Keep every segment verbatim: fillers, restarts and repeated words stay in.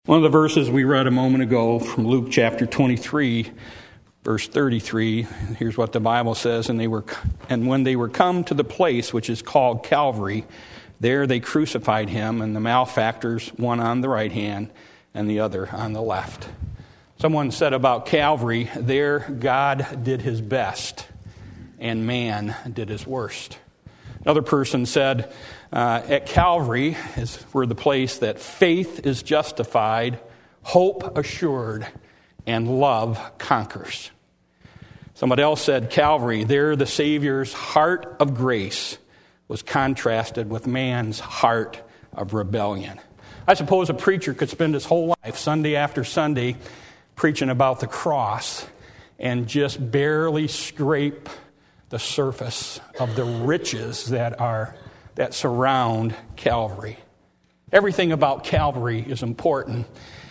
One of the verses we read a moment ago from Luke chapter twenty-three, verse thirty-three, here's what the Bible says, and they were, and when they were come to the place which is called Calvary, there they crucified him, and the malefactors, one on the right hand and the other on the left. Someone said about Calvary, there God did his best, and man did his worst. Another person said, uh, at Calvary is where the place that faith is justified, hope assured, and love conquers. Somebody else said, Calvary, there the Savior's heart of grace was contrasted with man's heart of rebellion. I suppose a preacher could spend his whole life, Sunday after Sunday, preaching about the cross and just barely scrape the surface of the riches that are that surround Calvary. Everything about Calvary is important.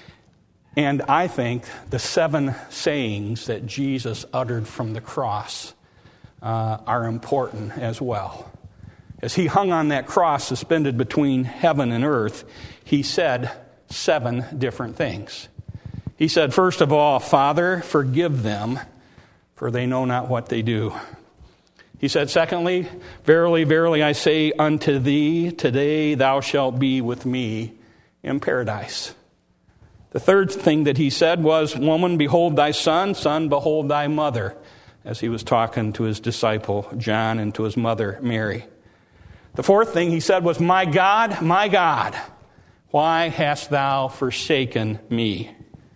And I think the seven sayings that Jesus uttered from the cross uh, are important as well. As he hung on that cross suspended between heaven and earth, he said seven different things. He said, first of all, Father, forgive them, for they know not what they do. He said, secondly, verily, verily, I say unto thee, today thou shalt be with me in paradise. The third thing that he said was, woman, behold thy son, son, behold thy mother, as he was talking to his disciple John and to his mother Mary. The fourth thing he said was, my God, my God, why hast thou forsaken me?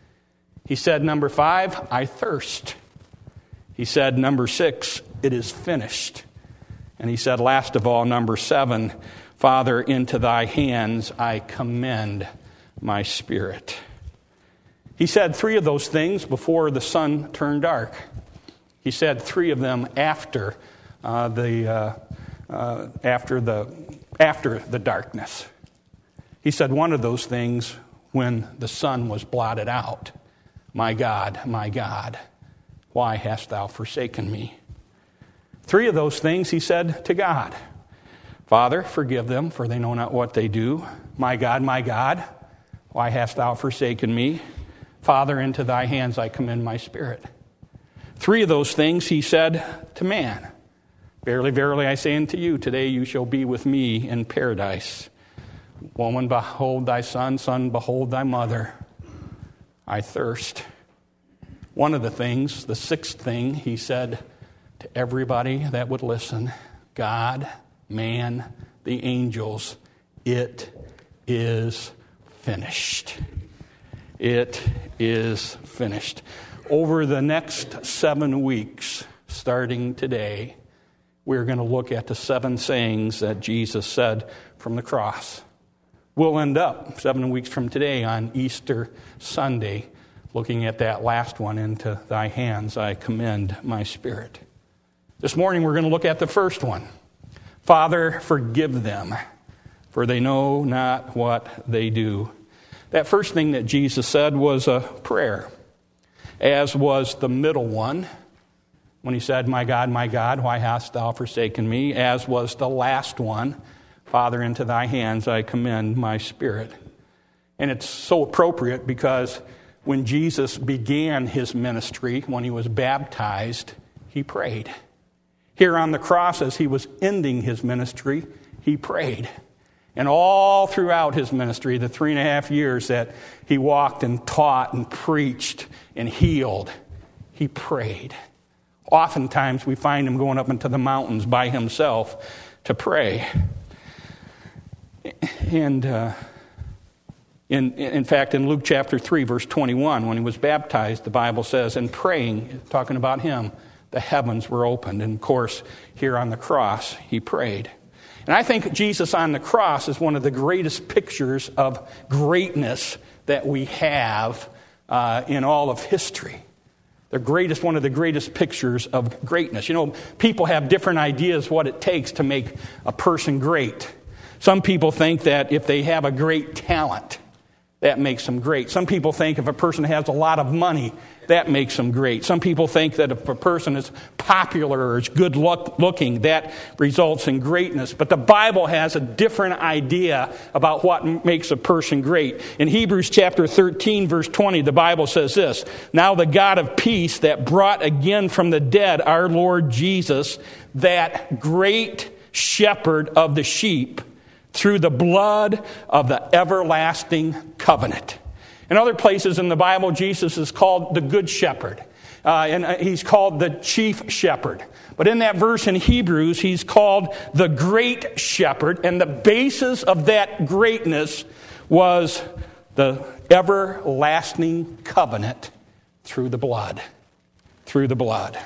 He said, number five, I thirst. He said, number six, it is finished. And he said, last of all, number seven, Father, into thy hands I commend my spirit. He said three of those things before the sun turned dark. He said three of them after uh, the uh, uh, after the after the darkness. He said one of those things when the sun was blotted out. My God, my God, why hast thou forsaken me? Three of those things he said to God. Father, forgive them, for they know not what they do. My God, my God, why hast thou forsaken me? Father, into thy hands I commend my spirit. Three of those things he said to man. Verily, verily, I say unto you, today you shall be with me in paradise. Woman, behold thy son, son, behold thy mother. I thirst. One of the things, the sixth thing he said to everybody that would listen, God, man, the angels, it is finished. It is finished. Over the next seven weeks, starting today, we're going to look at the seven sayings that Jesus said from the cross. We'll end up seven weeks from today on Easter Sunday, looking at that last one, into thy hands I commend my spirit. This morning we're going to look at the first one. Father, forgive them, for they know not what they do. That first thing that Jesus said was a prayer, as was the middle one, when he said, my God, my God, why hast thou forsaken me? As was the last one, Father, into thy hands I commend my spirit. And it's so appropriate because when Jesus began his ministry, when he was baptized, he prayed. Here on the cross, as he was ending his ministry, he prayed. And all throughout his ministry, the three and a half years that he walked and taught and preached and healed, he prayed. Oftentimes we find him going up into the mountains by himself to pray. And uh, in, in fact, in Luke chapter three, verse twenty-one, when he was baptized, the Bible says, and praying, talking about him, the heavens were opened. And of course, here on the cross, he prayed. And I think Jesus on the cross is one of the greatest pictures of greatness that we have uh, in all of history. The greatest, one of the greatest pictures of greatness. You know, people have different ideas what it takes to make a person great. Some people think that if they have a great talent, that makes them great. Some people think if a person has a lot of money, that makes them great. Some people think that if a person is popular or is good look, looking, that results in greatness. But the Bible has a different idea about what makes a person great. In Hebrews chapter thirteen, verse twenty, the Bible says this, "Now the God of peace that brought again from the dead our Lord Jesus, that great shepherd of the sheep, through the blood of the everlasting covenant." In other places in the Bible, Jesus is called the Good Shepherd. Uh, and he's called the Chief Shepherd. But in that verse in Hebrews, he's called the Great Shepherd. And the basis of that greatness was the everlasting covenant through the blood. Through the blood.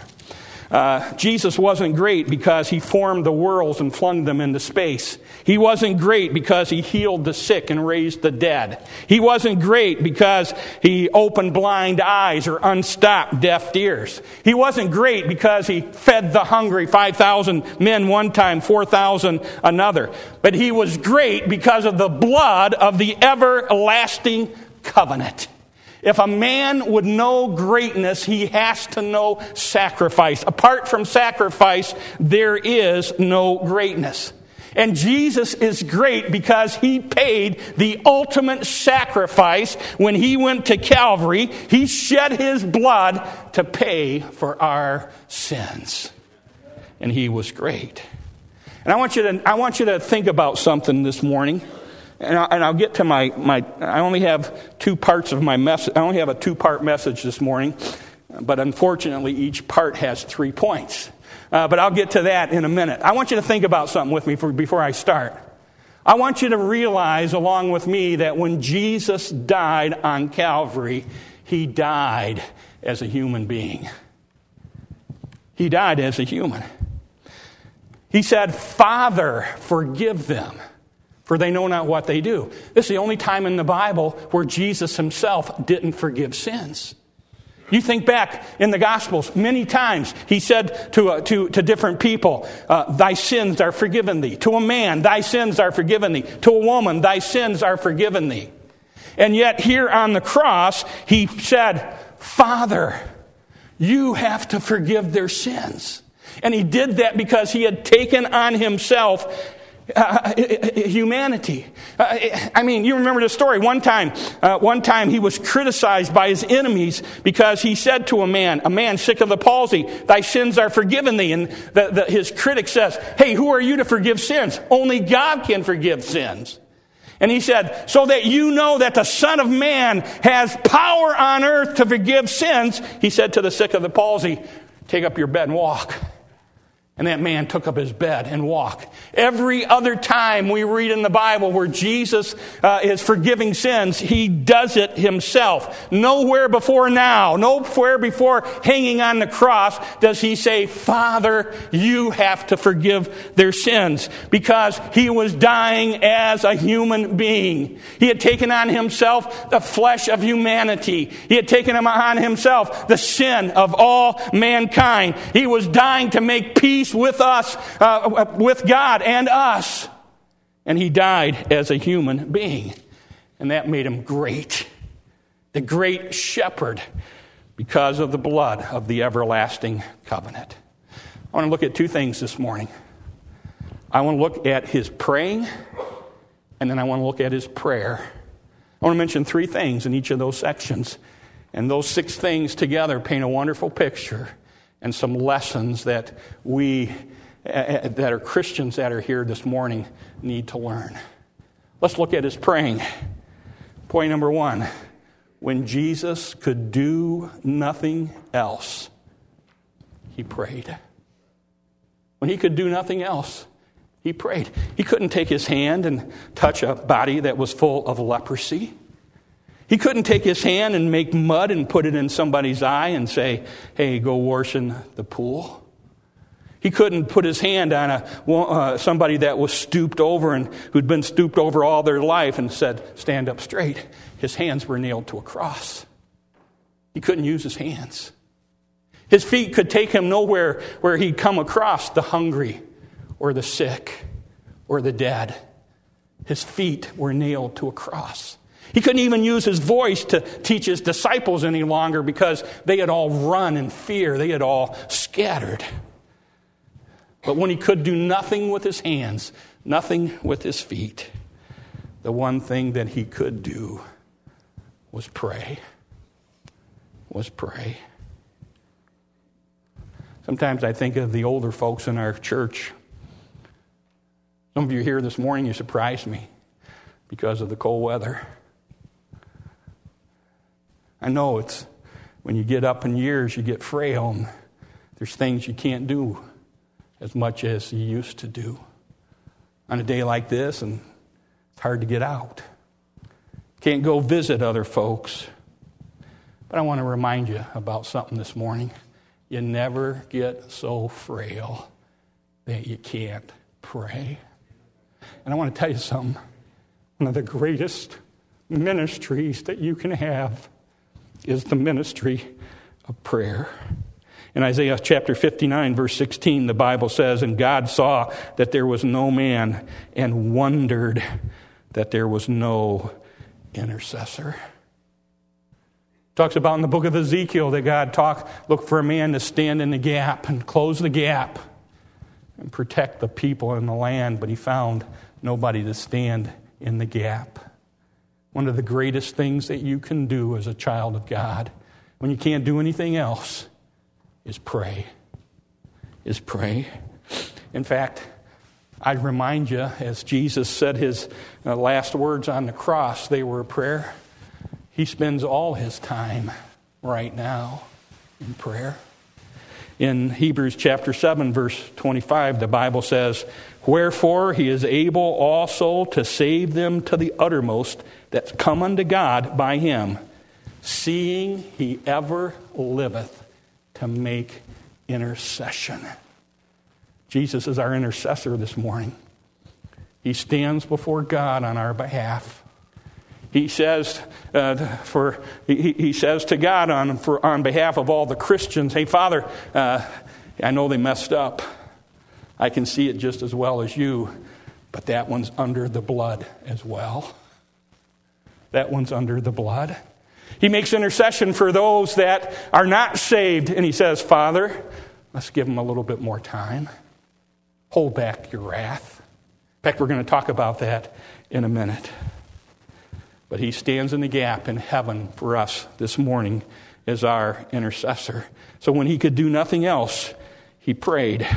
Uh, Jesus wasn't great because he formed the worlds and flung them into space. He wasn't great because he healed the sick and raised the dead. He wasn't great because he opened blind eyes or unstopped deaf ears. He wasn't great because he fed the hungry, five thousand men one time, four thousand another. But he was great because of the blood of the everlasting covenant. If a man would know greatness, he has to know sacrifice. Apart from sacrifice, there is no greatness. And Jesus is great because he paid the ultimate sacrifice when he went to Calvary. He shed his blood to pay for our sins. And he was great. And I want you to, I want you to think about something this morning. And I'll, and I'll get to my, my, I only have two parts of my message. I only have a two-part message this morning. But unfortunately, each part has three points. Uh, but I'll get to that in a minute. I want you to think about something with me for, before I start. I want you to realize along with me that when Jesus died on Calvary, he died as a human being. He died as a human. He said, "Father, forgive them, for they know not what they do." This is the only time in the Bible where Jesus himself didn't forgive sins. You think back in the Gospels, many times he said to uh, to, to different people, uh, "Thy sins are forgiven thee." To a man, "Thy sins are forgiven thee." To a woman, "Thy sins are forgiven thee." And yet here on the cross, he said, "Father, you have to forgive their sins." And he did that because he had taken on himself Uh, humanity. Uh, I mean, you remember the story. One time, uh, one time he was criticized by his enemies because he said to a man, a man sick of the palsy, "Thy sins are forgiven thee." And the, the, his critic says, "Hey, who are you to forgive sins? Only God can forgive sins." And he said, "So that you know that the Son of Man has power on earth to forgive sins," he said to the sick of the palsy, "Take up your bed and walk." And that man took up his bed and walked. Every other time we read in the Bible where Jesus uh, is forgiving sins, he does it himself. Nowhere before now, nowhere before hanging on the cross does he say, "Father, you have to forgive their sins." Because he was dying as a human being. He had taken on himself the flesh of humanity. He had taken on himself the sin of all mankind. He was dying to make peace with us, uh, with God and us. And he died as a human being. And that made him great. The great shepherd because of the blood of the everlasting covenant. I want to look at two things this morning. I want to look at his praying, and then I want to look at his prayer. I want to mention three things in each of those sections. And those six things together paint a wonderful picture and some lessons that we, uh, that are Christians that are here this morning, need to learn. Let's look at his praying. Point number one, when Jesus could do nothing else, he prayed. When he could do nothing else, he prayed. He couldn't take his hand and touch a body that was full of leprosy. He couldn't take his hand and make mud and put it in somebody's eye and say, "Hey, go wash in the pool." He couldn't put his hand on a uh, somebody that was stooped over and who'd been stooped over all their life and said, "Stand up straight." His hands were nailed to a cross. He couldn't use his hands. His feet could take him nowhere where he'd come across the hungry or the sick or the dead. His feet were nailed to a cross. He couldn't even use his voice to teach his disciples any longer because they had all run in fear. They had all scattered. But when he could do nothing with his hands, nothing with his feet, the one thing that he could do was pray. Was pray. Sometimes I think of the older folks in our church. Some of you here this morning, you surprised me because of the cold weather. I know it's when you get up in years, you get frail, and there's things you can't do as much as you used to do. On a day like this, and it's hard to get out. Can't go visit other folks. But I want to remind you about something this morning. You never get so frail that you can't pray. And I want to tell you something. One of the greatest ministries that you can have is the ministry of prayer. In Isaiah chapter fifty-nine, verse sixteen, the Bible says, "And God saw that there was no man and wondered that there was no intercessor." Talks about in the book of Ezekiel that God talk, look for a man to stand in the gap and close the gap and protect the people in the land, but he found nobody to stand in the gap. One of the greatest things that you can do as a child of God, when you can't do anything else, is pray. Is pray. In fact, I'd remind you, as Jesus said his uh, last words on the cross, they were a prayer. He spends all his time right now in prayer. In Hebrews chapter seven, verse twenty-five, the Bible says, "Wherefore he is able also to save them to the uttermost that come unto God by him, seeing he ever liveth to make intercession." Jesus is our intercessor this morning. He stands before God on our behalf. He says uh, for he, he says to God on for on behalf of all the Christians, "Hey, Father, uh, I know they messed up. I can see it just as well as you, but that one's under the blood as well. That one's under the blood." He makes intercession for those that are not saved, and he says, "Father, let's give them a little bit more time. Hold back your wrath." In fact, we're going to talk about that in a minute. But he stands in the gap in heaven for us this morning as our intercessor. So when he could do nothing else, he prayed.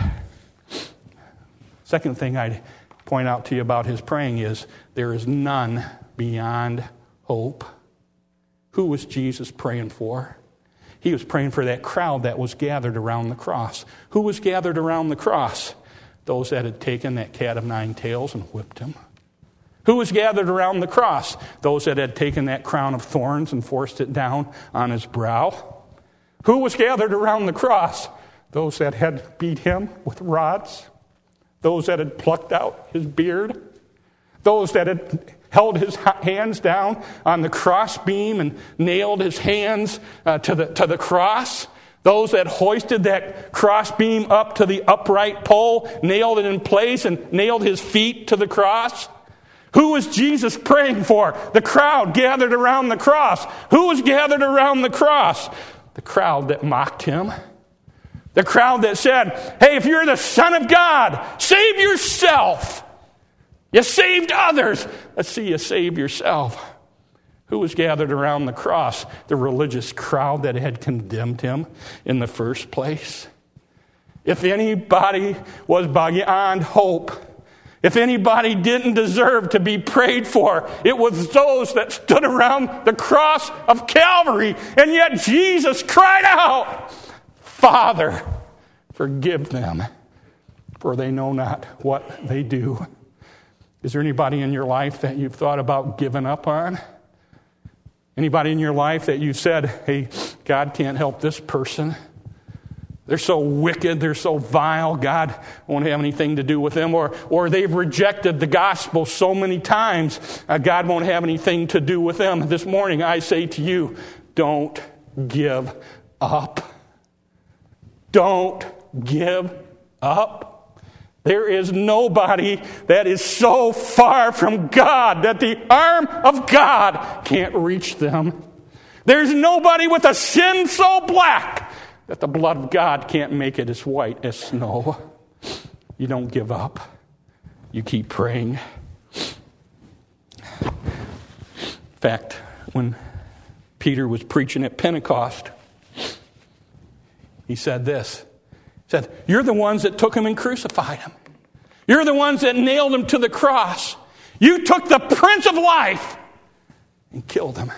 Second thing I'd point out to you about his praying is there is none beyond hope. Who was Jesus praying for? He was praying for that crowd that was gathered around the cross. Who was gathered around the cross? Those that had taken that cat of nine tails and whipped him. Who was gathered around the cross? Those that had taken that crown of thorns and forced it down on his brow. Who was gathered around the cross? Those that had beat him with rods. Those that had plucked out his beard. Those that had held his hands down on the cross beam and nailed his hands uh, to the to the cross. Those that hoisted that cross beam up to the upright pole, nailed it in place, and nailed his feet to the cross. Who was Jesus praying for? The crowd gathered around the cross. Who was gathered around the cross? The crowd that mocked him. The crowd that said, "Hey, if you're the Son of God, save yourself. You saved others. Let's see you save yourself." Who was gathered around the cross? The religious crowd that had condemned him in the first place. If anybody was beyond hope, if anybody didn't deserve to be prayed for, it was those that stood around the cross of Calvary. And yet Jesus cried out, "Father, forgive them, for they know not what they do." Is there anybody in your life that you've thought about giving up on? Anybody in your life that you said, "Hey, God can't help this person. They're so wicked, they're so vile, God won't have anything to do with them." Or, or they've rejected the gospel so many times, uh, God won't have anything to do with them. This morning I say to you, don't give up. Don't give up. There is nobody that is so far from God that the arm of God can't reach them. There's nobody with a sin so black that the blood of God can't make it as white as snow. You don't give up. You keep praying. In fact, when Peter was preaching at Pentecost, he said this. He said, you're the ones that took him and crucified him. You're the ones that nailed him to the cross. You took the Prince of Life and killed him.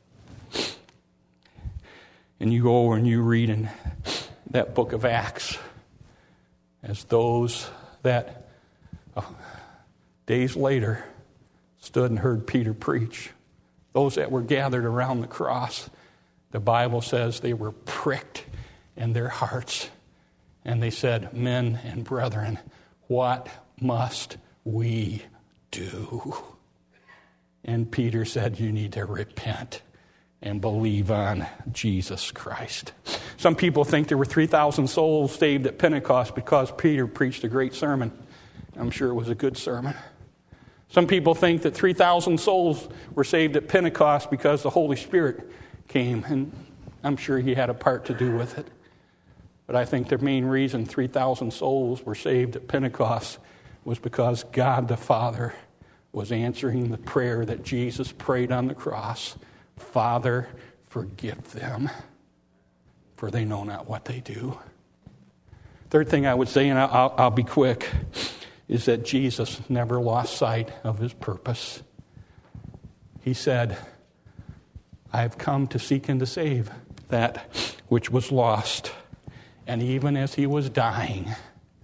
And you go over and you read in that book of Acts as those that oh, days later stood and heard Peter preach. Those that were gathered around the cross, the Bible says they were pricked in their hearts. And they said, men and brethren, what must we do? And Peter said, you need to repent and believe on Jesus Christ. Some people think there were three thousand souls saved at Pentecost because Peter preached a great sermon. I'm sure it was a good sermon. Some people think that three thousand souls were saved at Pentecost because the Holy Spirit came, and I'm sure he had a part to do with it. But I think the main reason three thousand souls were saved at Pentecost was because God the Father was answering the prayer that Jesus prayed on the cross. Father, forgive them, for they know not what they do. Third thing I would say, and I'll, I'll be quick, is that Jesus never lost sight of his purpose. He said, I have come to seek and to save that which was lost. And even as he was dying,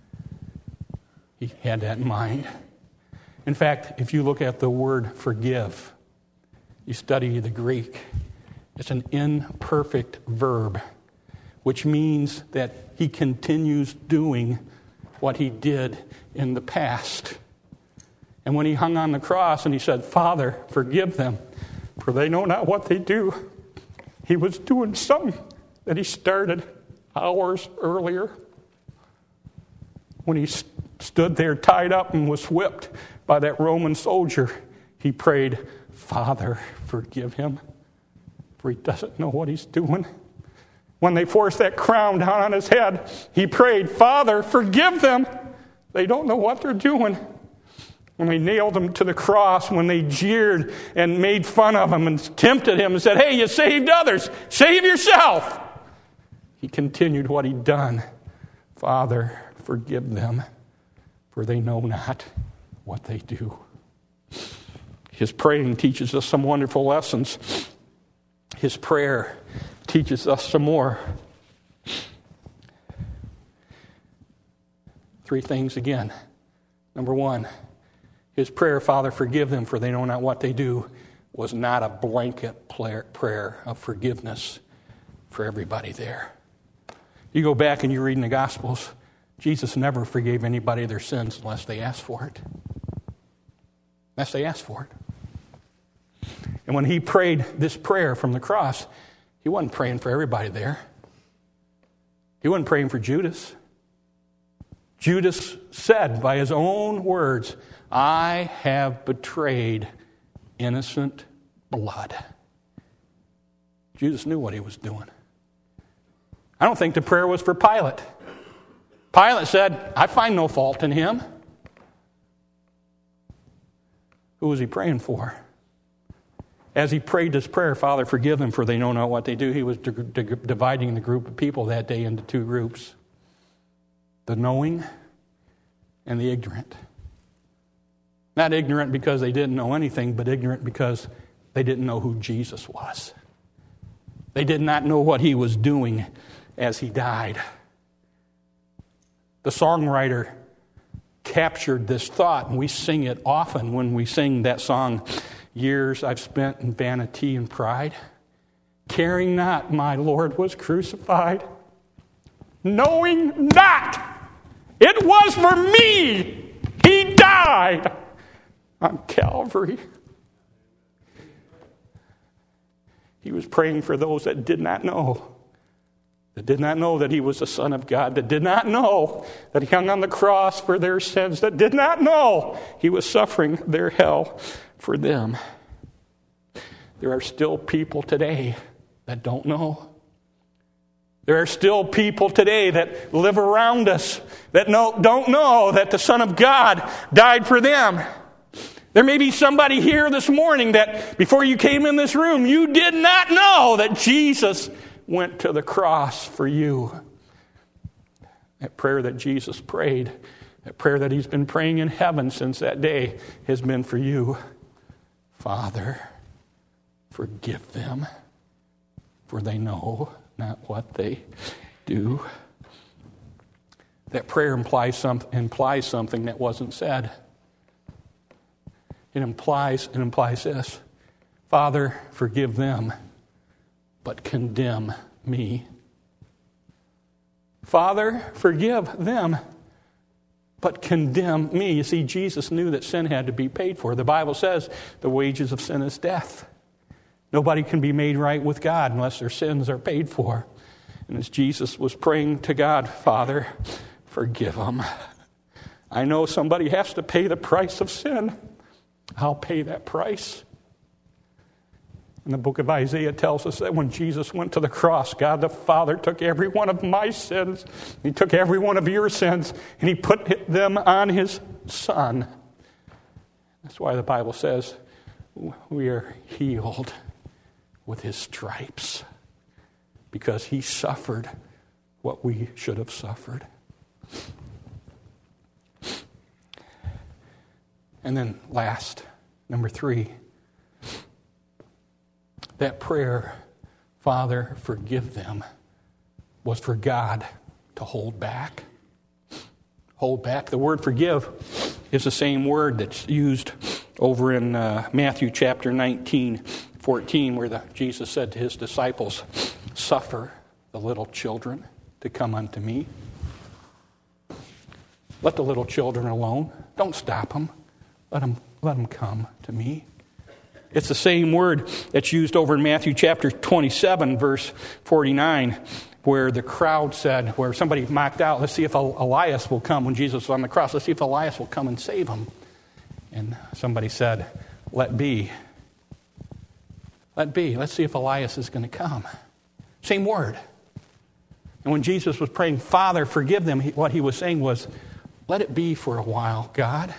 he had that in mind. In fact, if you look at the word forgive, you study the Greek, it's an imperfect verb, which means that he continues doing what he did in the past. And when he hung on the cross and he said, Father, forgive them, for they know not what they do, he was doing something that he started hours earlier when he st- stood there tied up and was whipped by that Roman soldier. He prayed, Father, forgive him, for he doesn't know what he's doing. When they forced that crown down on his head, he prayed, Father, forgive them. They don't know what they're doing. When they nailed him to the cross, when they jeered and made fun of him and tempted him and said, hey, you saved others, save yourself. He continued what he'd done. Father, forgive them, for they know not what they do. His praying teaches us some wonderful lessons. His prayer teaches us some more. Three things again. Number one, his prayer, Father, forgive them, for they know not what they do, was not a blanket prayer of forgiveness for everybody there. You go back and you read in the Gospels, Jesus never forgave anybody their sins unless they asked for it. Unless they asked for it. And when he prayed this prayer from the cross, he wasn't praying for everybody there. He wasn't praying for Judas. Judas said by his own words, I have betrayed innocent blood. Judas knew what he was doing. I don't think the prayer was for Pilate. Pilate said, I find no fault in him. Who was he praying for? As he prayed this prayer, Father, forgive them, for they know not what they do, he was d- d- dividing the group of people that day into two groups. The knowing and the ignorant. Not ignorant because they didn't know anything, but ignorant because they didn't know who Jesus was. They did not know what he was doing as he died. The songwriter captured this thought, and we sing it often when we sing that song, Years I've Spent in Vanity and Pride, caring not my Lord was crucified, knowing not it was for me he died on Calvary. He was praying for those that did not know that did not know that he was the Son of God, that did not know that he hung on the cross for their sins, that did not know he was suffering their hell for them. There are still people today that don't know. There are still people today that live around us that know, don't know that the Son of God died for them. There may be somebody here this morning that before you came in this room, you did not know that Jesus went to the cross for you. That prayer that Jesus prayed, that prayer that he's been praying in heaven since that day, has been for you. Father, forgive them, for they know not what they do. That prayer implies, some, implies something that wasn't said. It implies, it implies this: Father, forgive them, but condemn me. Father, forgive them, but condemn me. You see, Jesus knew that sin had to be paid for. The Bible says the wages of sin is death. Nobody can be made right with God unless their sins are paid for. And as Jesus was praying to God, Father, forgive them. I know somebody has to pay the price of sin. I'll pay that price. And the book of Isaiah tells us that when Jesus went to the cross, God the Father took every one of my sins, he took every one of your sins, and he put them on his Son. That's why the Bible says we are healed with his stripes, because he suffered what we should have suffered. And then last, number three, that prayer, Father, forgive them, was for God to hold back. Hold back. The word forgive is the same word that's used over in uh, Matthew chapter nineteen, fourteen, where the, Jesus said to his disciples, suffer the little children to come unto me. Let the little children alone. Don't stop them. Let them, let them come to me. It's the same word that's used over in Matthew chapter twenty-seven, verse forty-nine, where the crowd said, where somebody mocked out, let's see if Elias will come when Jesus was on the cross. Let's see if Elias will come and save him. And somebody said, let be. Let be. Let's see if Elias is going to come. Same word. And when Jesus was praying, Father, forgive them, what he was saying was, let it be for a while, God.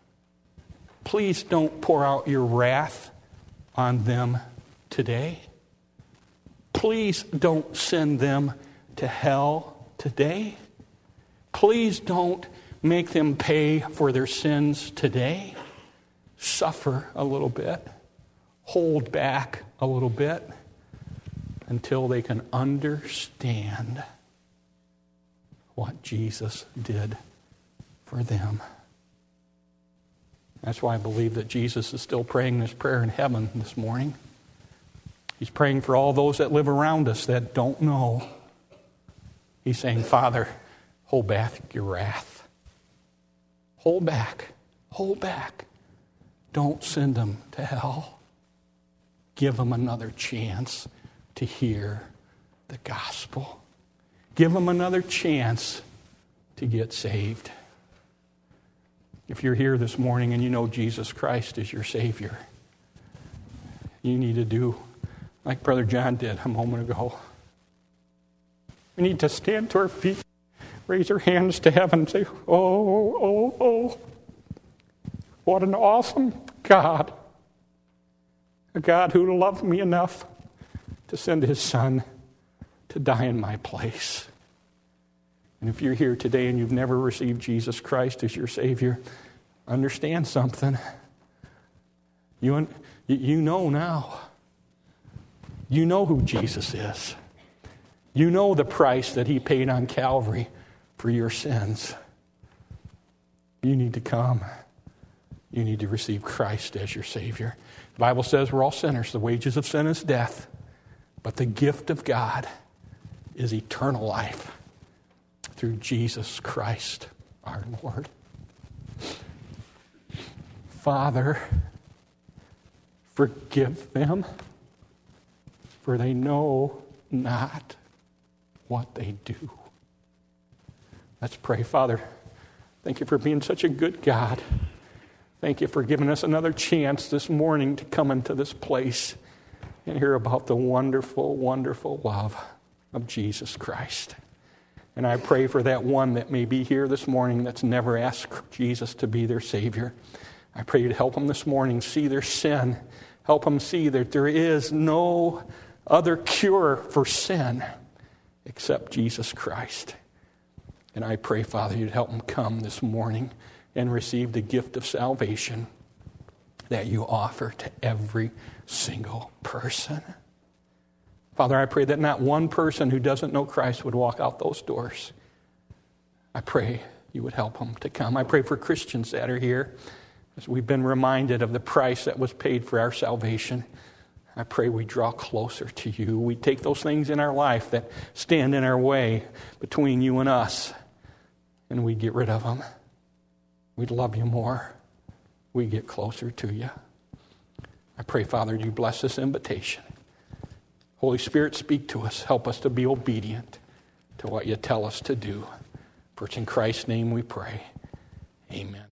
Please don't pour out your wrath on them today. Please don't send them to hell today. Please don't make them pay for their sins today. Suffer a little bit. Hold back a little bit until they can understand what Jesus did for them. That's why I believe that Jesus is still praying this prayer in heaven this morning. He's praying for all those that live around us that don't know. He's saying, Father, hold back your wrath. Hold back. Hold back. Don't send them to hell. Give them another chance to hear the gospel. Give them another chance to get saved. If you're here this morning and you know Jesus Christ is your Savior, you need to do like Brother John did a moment ago. We need to stand to our feet, raise our hands to heaven and say, oh, oh, oh, what an awesome God. A God who loved me enough to send his Son to die in my place. And if you're here today and you've never received Jesus Christ as your Savior, understand something. You, you know now. You know who Jesus is. You know the price that he paid on Calvary for your sins. You need to come. You need to receive Christ as your Savior. The Bible says we're all sinners. The wages of sin is death. But the gift of God is eternal life through Jesus Christ our Lord. Father, forgive them, for they know not what they do. Let's pray. Father, thank you for being such a good God. Thank you for giving us another chance this morning to come into this place and hear about the wonderful, wonderful love of Jesus Christ. And I pray for that one that may be here this morning that's never asked Jesus to be their Savior. I pray you to help them this morning see their sin. Help them see that there is no other cure for sin except Jesus Christ. And I pray, Father, you'd help them come this morning and receive the gift of salvation that you offer to every single person. Father, I pray that not one person who doesn't know Christ would walk out those doors. I pray you would help them to come. I pray for Christians that are here, as we've been reminded of the price that was paid for our salvation. I pray we draw closer to you. We take those things in our life that stand in our way between you and us, and we get rid of them. We'd love you more. We get closer to you. I pray, Father, you bless this invitation. Holy Spirit, speak to us. Help us to be obedient to what you tell us to do. For it's in Christ's name we pray. Amen.